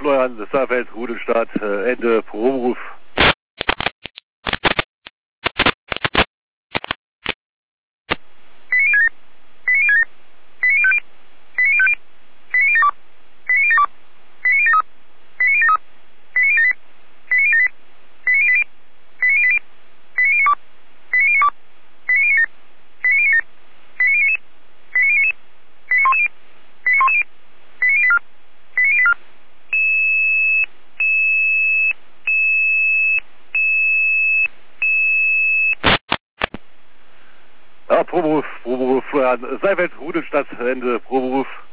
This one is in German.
Florian Saalfeld, Rudelstadt, Ende Proberuf. Ja, Proberuf, Florian Saalfeld, Rudelstadt, Ende Proberuf.